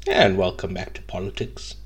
And welcome back to politics.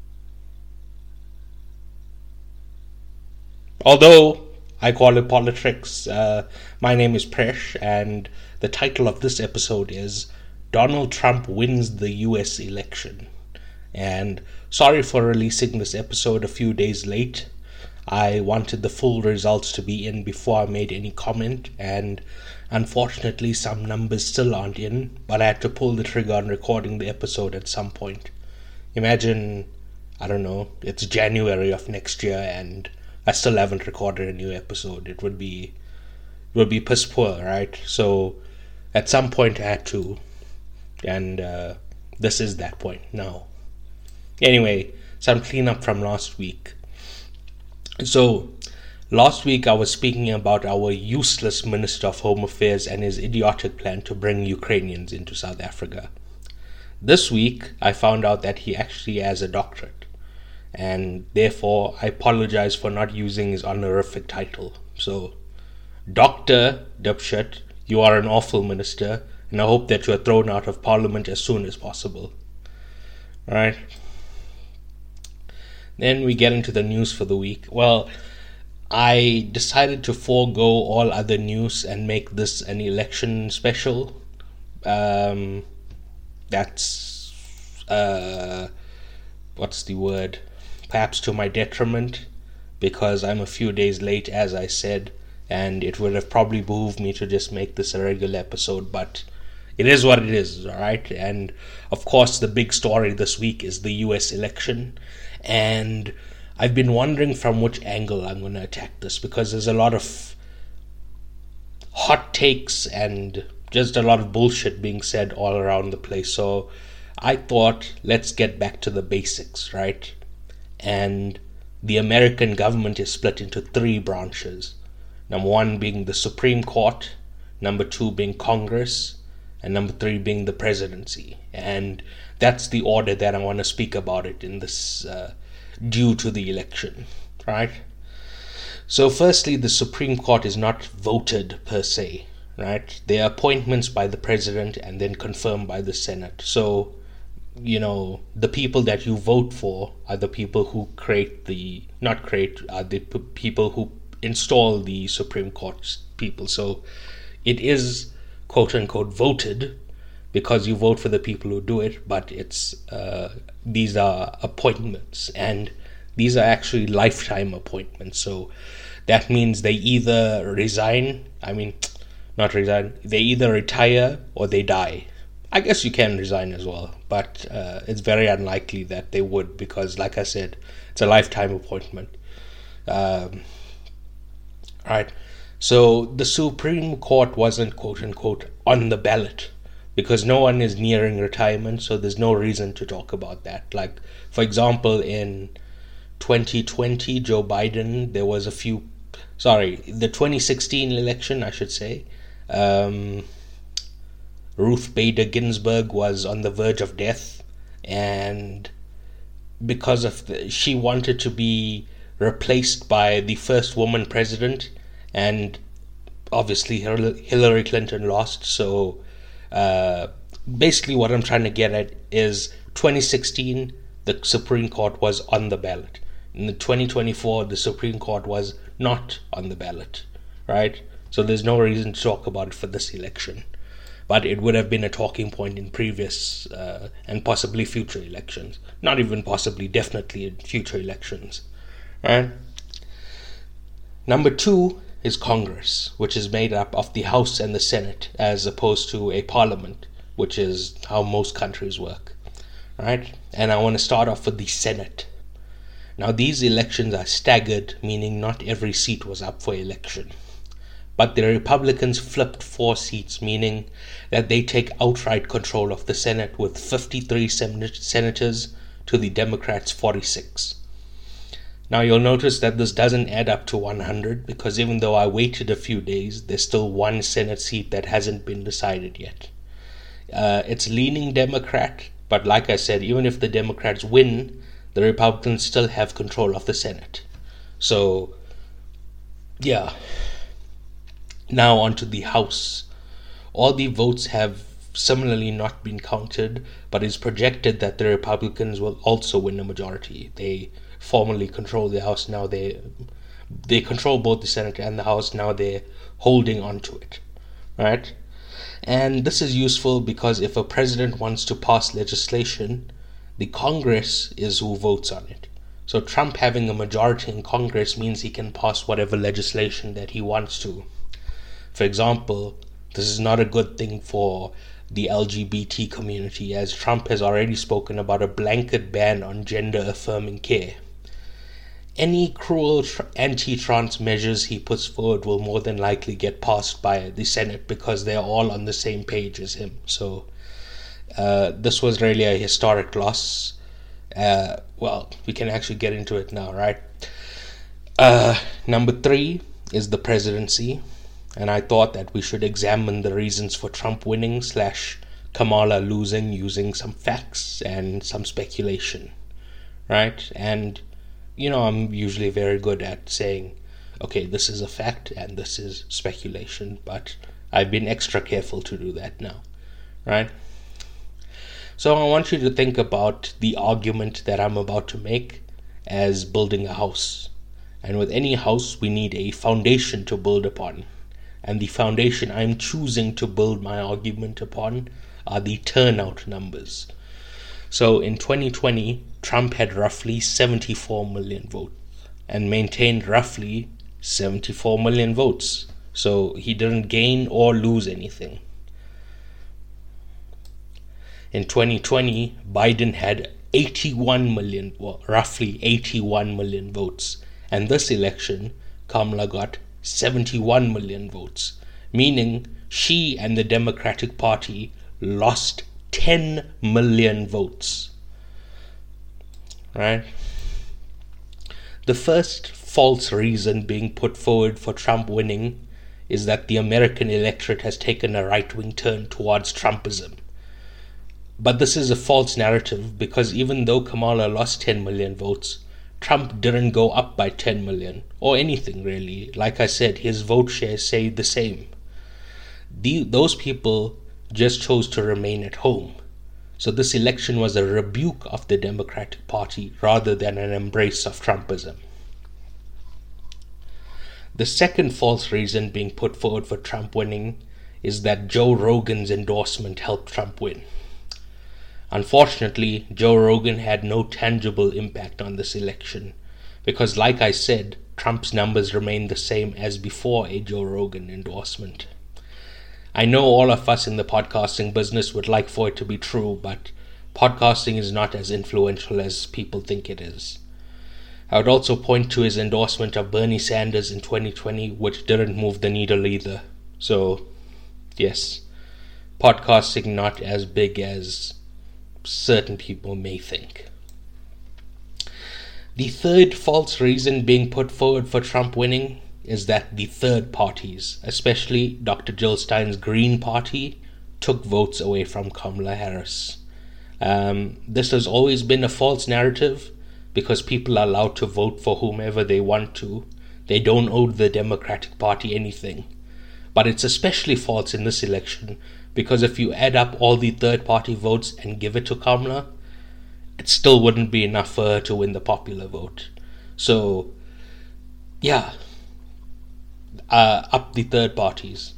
Although I call it politics, my name is Presh, and the title of this episode is Donald Trump Wins the US Election. And sorry for releasing this episode a few days late. I wanted the full results to be in before I made any comment, and unfortunately, some numbers still aren't in, but I had to pull the trigger on recording the episode at some point. Imagine, I don't know, it's January of next year and I still haven't recorded a new episode. It would be piss poor, right? So at some point I had to, and this is that point now. Anyway, some cleanup from last week. So last week I was speaking about our useless Minister of Home Affairs and his idiotic plan to bring Ukrainians into South Africa. This week I found out that he actually has a doctorate, and therefore I apologize for not using his honorific title. So, Dr. Dipshit, you are an awful minister, and I hope that you are thrown out of Parliament as soon as possible. Alright. Then we get into the news for the week. Well, I decided to forego all other news and make this an election special. That's what's the word? Perhaps to my detriment, because I'm a few days late, as I said, and it would have probably behooved me to just make this a regular episode, but it is what it is, alright? And of course, the big story this week is the US election, and I've been wondering from which angle I'm going to attack this, because there's a lot of hot takes and just a lot of bullshit being said all around the place. So I thought, let's get back to the basics, right? And the American government is split into three branches. Number one being the Supreme Court, number two being Congress, and number three being the presidency. And that's the order that I want to speak about it in this due to the election, right? So firstly, the Supreme Court is not voted per se, right? They are appointments by the president and then confirmed by the Senate. So, the people that you vote for are the people who are the people who install the Supreme Court people. So it is quote unquote voted because you vote for the people who do it, but these are appointments, and these are actually lifetime appointments. So that means they either they either retire or they die. I guess you can resign as well, but it's very unlikely that they would, because, like I said, it's a lifetime appointment. Right. So the Supreme Court wasn't quote unquote on the ballot because no one is nearing retirement, so there's no reason to talk about that. Like, for example, in 2020, Joe Biden, the 2016 election, I should say, Ruth Bader Ginsburg was on the verge of death, and because of she wanted to be replaced by the first woman president, and obviously Hillary Clinton lost. So basically what I'm trying to get at is 2016 the Supreme Court was on the ballot. In the 2024 the Supreme Court was not on the ballot, right? So there's no reason to talk about it for this election, but it would have been a talking point in previous and possibly future elections. Not even possibly, definitely in future elections, right? Number two is Congress, which is made up of the House and the Senate, as opposed to a parliament, which is how most countries work, right? And I want to start off with the Senate. Now, these elections are staggered, meaning not every seat was up for election. But the Republicans flipped 4 seats, meaning that they take outright control of the Senate with 53 senators to the Democrats' 46. Now you'll notice that this doesn't add up to 100, because even though I waited a few days, there's still one Senate seat that hasn't been decided yet. It's leaning Democrat, but like I said, even if the Democrats win, the Republicans still have control of the Senate. So, yeah. Now onto the House. All the votes have similarly not been counted, but it's projected that the Republicans will also win a majority. They formally control the House now. They control both the Senate and the House. Now they're holding on to it, right? And this is useful because if a president wants to pass legislation, the Congress is who votes on it. So Trump having a majority in Congress means he can pass whatever legislation that he wants to. For example, this is not a good thing for the LGBT community, as Trump has already spoken about a blanket ban on gender-affirming care. Any cruel anti-trans measures he puts forward will more than likely get passed by the Senate because they're all on the same page as him. So this was really a historic loss. Well, we can actually get into it now, right? Number 3 is the presidency. And I thought that we should examine the reasons for Trump winning / Kamala losing using some facts and some speculation, right? And, I'm usually very good at saying, okay, this is a fact and this is speculation, but I've been extra careful to do that now, right? So I want you to think about the argument that I'm about to make as building a house. And with any house, we need a foundation to build upon. And the foundation I'm choosing to build my argument upon are the turnout numbers. So in 2020, Trump had roughly 74 million votes and maintained roughly 74 million votes. So he didn't gain or lose anything. In 2020, Biden had 81 million, roughly 81 million votes. And this election, Kamala got 71 million votes, meaning she and the Democratic Party lost 10 million votes. Right? The first false reason being put forward for Trump winning is that the American electorate has taken a right-wing turn towards Trumpism. But this is a false narrative because even though Kamala lost 10 million votes, Trump didn't go up by 10 million, or anything really. Like I said, his vote share stayed the same. Those people just chose to remain at home. So this election was a rebuke of the Democratic Party rather than an embrace of Trumpism. The second false reason being put forward for Trump winning is that Joe Rogan's endorsement helped Trump win. Unfortunately, Joe Rogan had no tangible impact on this election because, like I said, Trump's numbers remained the same as before a Joe Rogan endorsement. I know all of us in the podcasting business would like for it to be true, but podcasting is not as influential as people think it is. I would also point to his endorsement of Bernie Sanders in 2020, which didn't move the needle either. So, yes, podcasting not as big as certain people may think. The third false reason being put forward for Trump winning is that the third parties, especially Dr. Jill Stein's Green Party, took votes away from Kamala Harris. This has always been a false narrative because people are allowed to vote for whomever they want to. They don't owe the Democratic Party anything. But it's especially false in this election because if you add up all the third-party votes and give it to Kamala, it still wouldn't be enough for her to win the popular vote. So, yeah, up the third parties.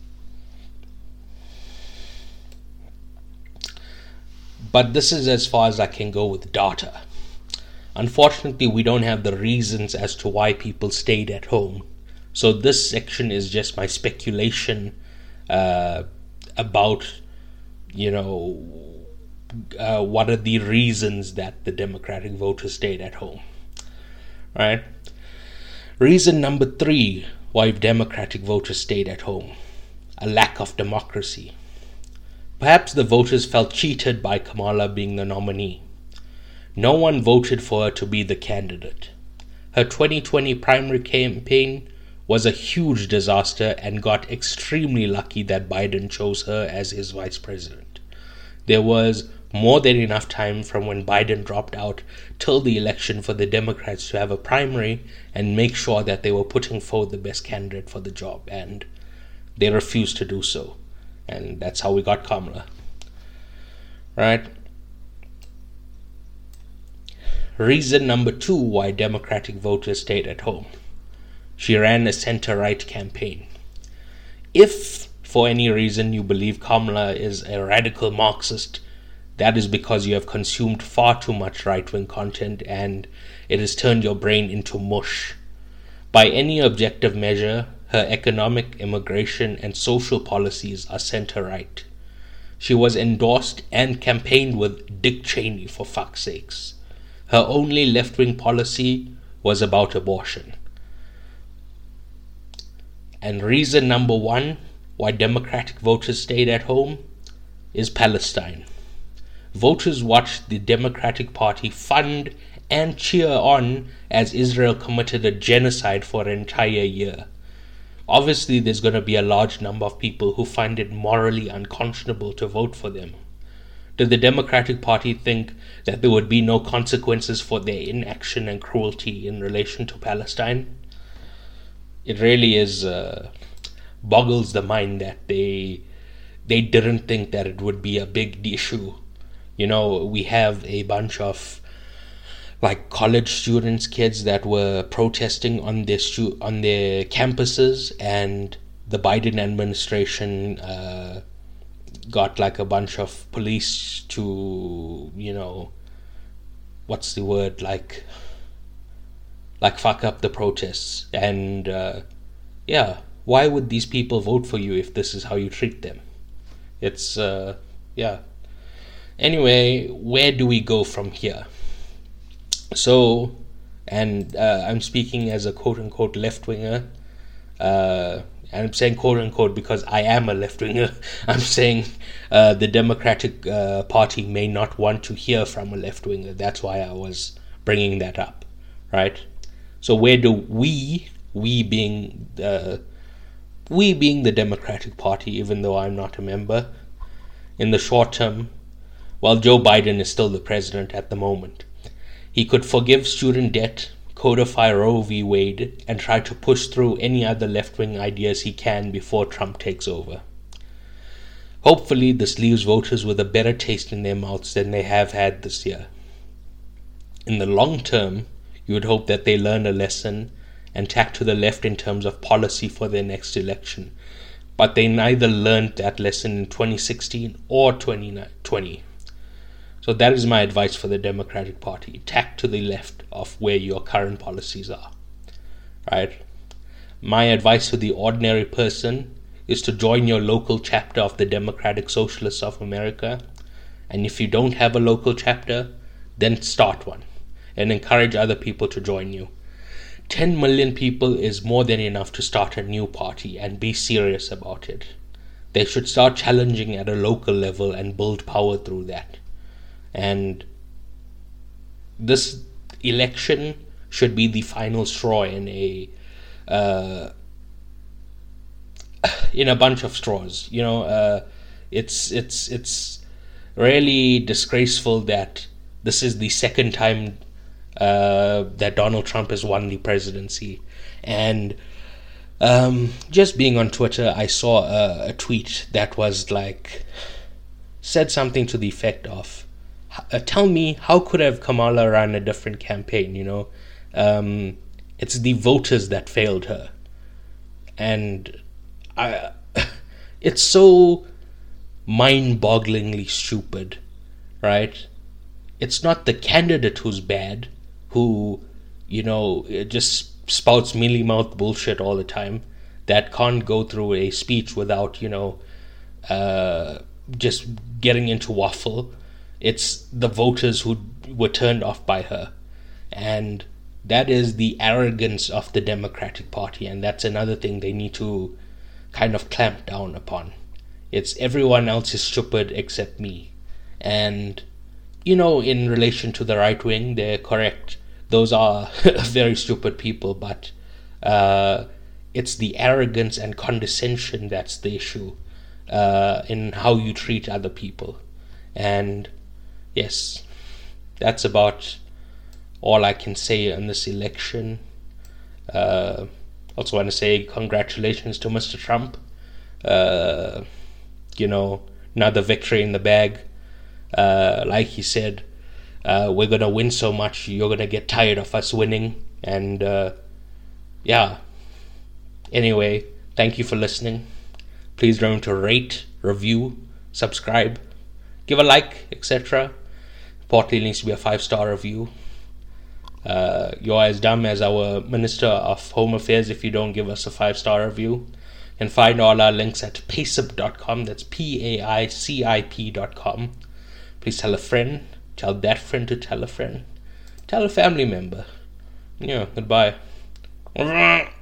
But this is as far as I can go with data. Unfortunately, we don't have the reasons as to why people stayed at home. So this section is just my speculation about, what are the reasons that the Democratic voters stayed at home. Right? Reason number 3 why Democratic voters stayed at home: a lack of democracy. Perhaps the voters felt cheated by Kamala being the nominee. No one voted for her to be the candidate. Her 2020 primary campaign was a huge disaster and got extremely lucky that Biden chose her as his vice president. There was more than enough time from when Biden dropped out till the election for the Democrats to have a primary and make sure that they were putting forward the best candidate for the job, and they refused to do so. And that's how we got Kamala. right? Reason number 2 why Democratic voters stayed at home. She ran a center-right campaign. If, for any reason, you believe Kamala is a radical Marxist, that is because you have consumed far too much right-wing content and it has turned your brain into mush. By any objective measure, her economic, immigration, and social policies are center-right. She was endorsed and campaigned with Dick Cheney, for fuck's sakes. Her only left-wing policy was about abortion. And reason number 1 why Democratic voters stayed at home is Palestine. Voters watched the Democratic Party fund and cheer on as Israel committed a genocide for an entire year. Obviously, there's going to be a large number of people who find it morally unconscionable to vote for them. Did the Democratic Party think that there would be no consequences for their inaction and cruelty in relation to Palestine? It really boggles the mind that they didn't think that it would be a big issue. You know, we have a bunch of college students, kids that were protesting on their campuses, and the Biden administration got a bunch of police to, what's the word, fuck up the protests. And why would these people vote for you if this is how you treat them? It's anyway, where do we go from here? So, and I'm speaking as a quote-unquote left-winger, and I'm saying quote-unquote because I am a left-winger. I'm saying the Democratic Party may not want to hear from a left-winger. That's why I was bringing that up, right? So where do we being the Democratic Party, even though I'm not a member, in the short term, while Joe Biden is still the president at the moment, he could forgive student debt, codify Roe v. Wade, and try to push through any other left-wing ideas he can before Trump takes over. Hopefully, this leaves voters with a better taste in their mouths than they have had this year. In the long term, you would hope that they learn a lesson and tack to the left in terms of policy for their next election. But they neither learned that lesson in 2016 or 2020. So that is my advice for the Democratic Party. Tack to the left of where your current policies are. Right? My advice to the ordinary person is to join your local chapter of the Democratic Socialists of America. And if you don't have a local chapter, then start one and encourage other people to join you. 10 million people is more than enough to start a new party and be serious about it. They should start challenging at a local level and build power through that. And this election should be the final straw in a bunch of straws. It's really disgraceful that this is the second time that Donald Trump has won the presidency. And just being on Twitter, I saw a tweet that was said something to the effect of, tell me, how could have Kamala run a different campaign? It's the voters that failed her. And it's so mind-bogglingly stupid, right? It's not the candidate who's bad, who, just spouts mealy-mouthed bullshit all the time, that can't go through a speech without, just getting into waffle. It's the voters who were turned off by her. And that is the arrogance of the Democratic Party, and that's another thing they need to kind of clamp down upon. It's everyone else is stupid except me. And, in relation to the right wing, they're correct. Those are very stupid people, but it's the arrogance and condescension that's the issue in how you treat other people. And yes, that's about all I can say on this election. Also want to say congratulations to Mr. Trump. Another victory in the bag. Like he said, we're going to win so much, you're going to get tired of us winning. And yeah. Anyway, thank you for listening. Please remember to rate, review, subscribe, give a like, etc. Importantly, it needs to be a 5-star review. You're as dumb as our Minister of Home Affairs if you don't give us a 5-star review. You can find all our links at paicip.com. That's paicip.com. Please tell a friend. Tell that friend to tell a friend. Tell a family member. Yeah, goodbye.